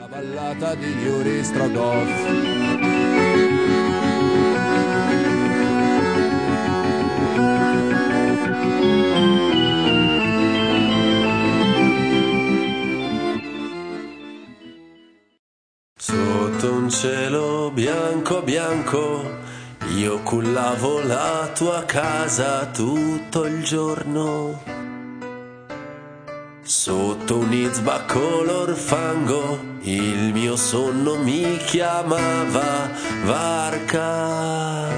La ballata di Yuri Strogoff. Sotto un cielo bianco bianco io cullavo la tua casa tutto il giorno. Sotto un'izba color fango il mio sonno mi chiamava Varca.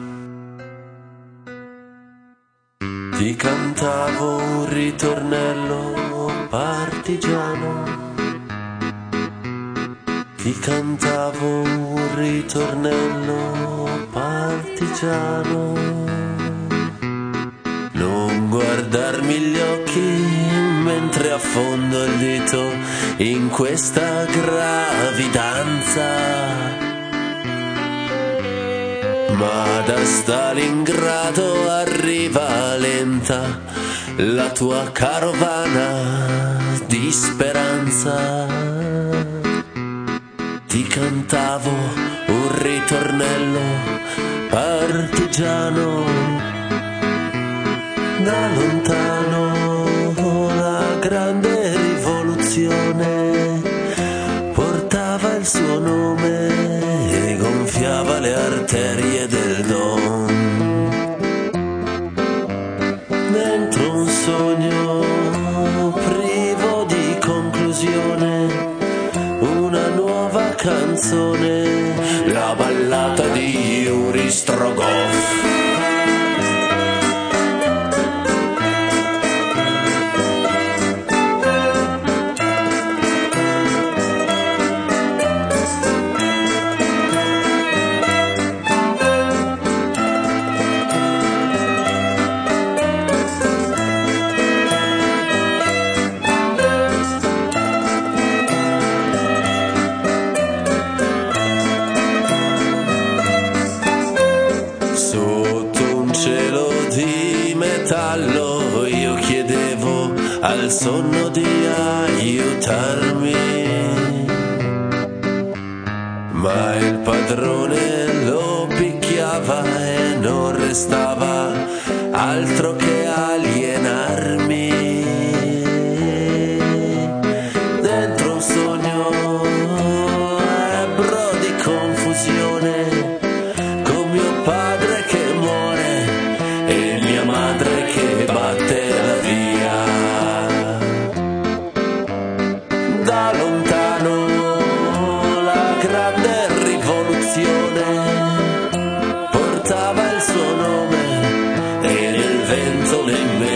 Ti cantavo un ritornello partigiano. Ti cantavo un ritornello partigiano. Non guardarmi gli occhi mentre affondo il dito in questa gravidanza. Ma da Stalingrado arriva lenta la tua carovana di speranza. Ti cantavo un ritornello partigiano. Da lontano la grande rivoluzione portava il suo nome e gonfiava le arterie del Don. Dentro un sogno privo di conclusione, una nuova canzone, la ballata di Yuri Strogoff. Io chiedevo al sonno di aiutarmi, ma il padrone lo picchiava e non restava altro che alienarmi. Dentro un sogno ebbro di confusione, con mio padre che muore e mia madre che batte la via. Da lontano la grande rivoluzione portava il suo nome e nel vento le